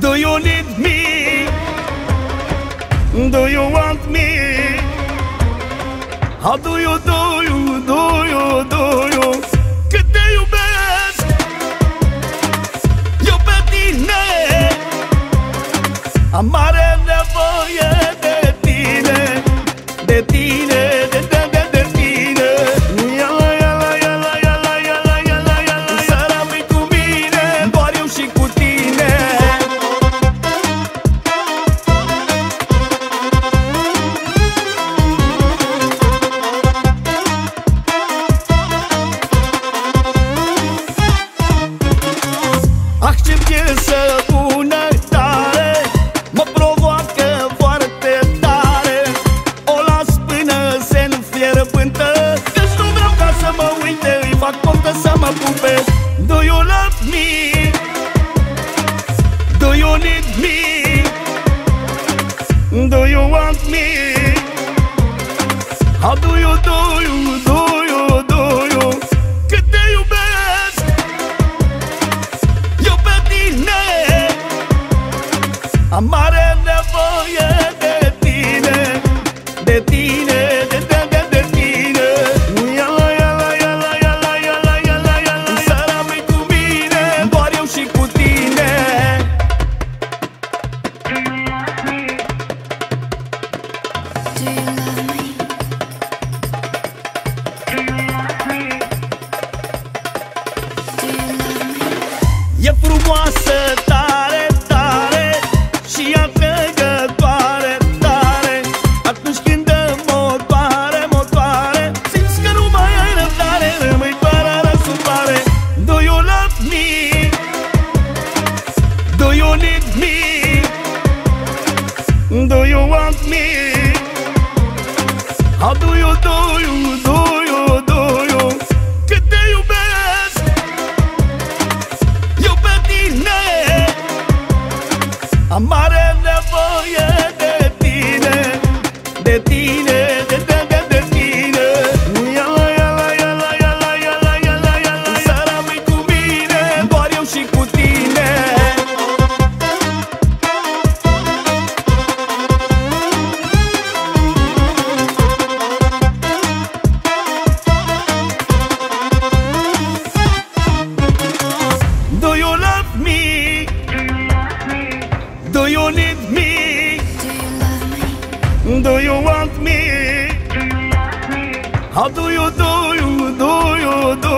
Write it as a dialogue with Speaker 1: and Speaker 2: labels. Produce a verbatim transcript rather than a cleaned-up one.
Speaker 1: Do you need me? Do you want me? How do you, do you, do you, do you? Cât te iubesc eu pe tine, am mare nevoie de tine, de tine, de de de de tine. Iala, iala, iala, iala, iala, iala, iala, să rămâi cu mine, doar eu și cu tine. Accept să bună tare, mă provoacă foarte tare. O las până se înfierbântă, deci nu vreau ca să mă uite, îi fac poftă să mă pupe. Do you love me? Do you need me? Do you want me? How do you, do you, do you, do you? Cât te iubesc eu pe tine, am mare nevoie de tine, de tine, de de de de tine. Iala, iala, iala, iala, iala, iala, iala, să rămâi cu mine, doar eu și cu tine.
Speaker 2: Do you love me? Do you love me? Do you love me?
Speaker 1: E frumoasă tare, tare și ea trecătoare, tare. Atunci când dă motoare, motoare, simți că nu mai ai răbdare, rămâi fără răsuflare. Do you love me? Do you need me? Do you want me? How do you, do you, do you, do you? Cât te iubesc eu pe tine, am mare nevoie de tine, de tine, de de de de tine. Iala, iala, iala, iala, iala, iala, iala, să rămâi cu mine, doar eu și cu tine. Do you love me? Do you need me?
Speaker 2: Do you love me?
Speaker 1: Do you want me? How do you, do you, do you, do